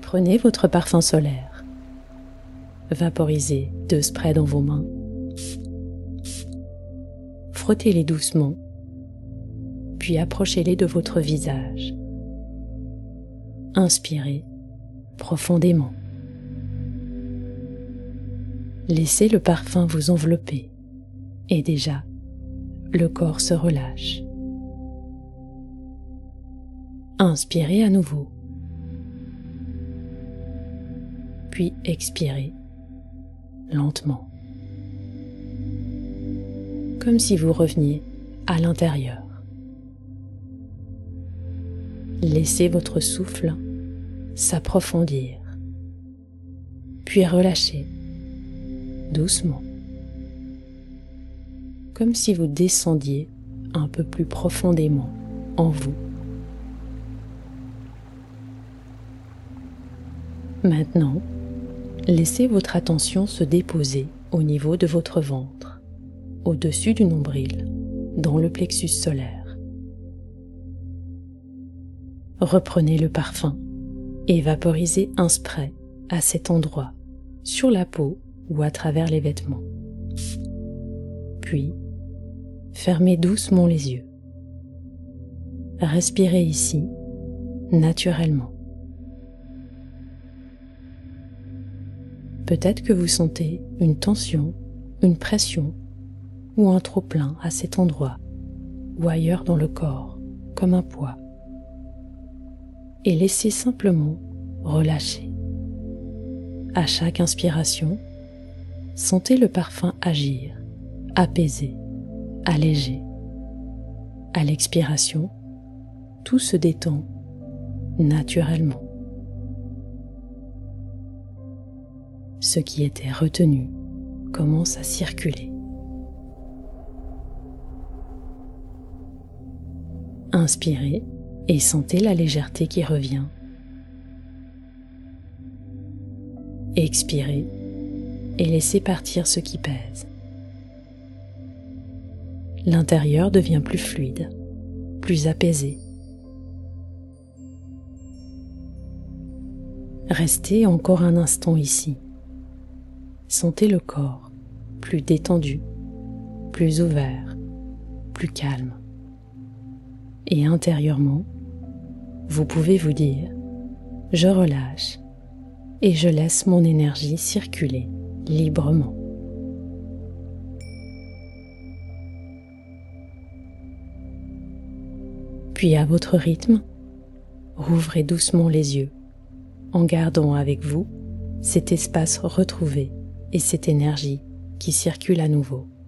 Prenez votre parfum solaire. Vaporisez 2 sprays dans vos mains. Frottez-les doucement, puis approchez-les de votre visage. Inspirez profondément. Laissez le parfum vous envelopper et déjà, le corps se relâche. Inspirez à nouveau, puis expirez lentement, comme si vous reveniez à l'intérieur. Laissez votre souffle s'approfondir, puis relâchez doucement, comme si vous descendiez un peu plus profondément en vous. Maintenant, laissez votre attention se déposer au niveau de votre ventre, au-dessus du nombril, dans le plexus solaire. Reprenez le parfum et vaporisez un spray à cet endroit, sur la peau ou à travers les vêtements. Puis, fermez doucement les yeux. Respirez ici, naturellement. Peut-être que vous sentez une tension, une pression ou un trop-plein à cet endroit ou ailleurs dans le corps, comme un poids. Et laissez simplement relâcher. À chaque inspiration, sentez le parfum agir, apaiser, alléger. À l'expiration, tout se détend naturellement. Ce qui était retenu commence à circuler. Inspirez et sentez la légèreté qui revient. Expirez et laissez partir ce qui pèse. L'intérieur devient plus fluide, plus apaisé. Restez encore un instant ici. Sentez le corps plus détendu, plus ouvert, plus calme. Et intérieurement, vous pouvez vous dire « Je relâche et je laisse mon énergie circuler librement ». Puis à votre rythme, rouvrez doucement les yeux en gardant avec vous cet espace retrouvé et cette énergie qui circule à nouveau.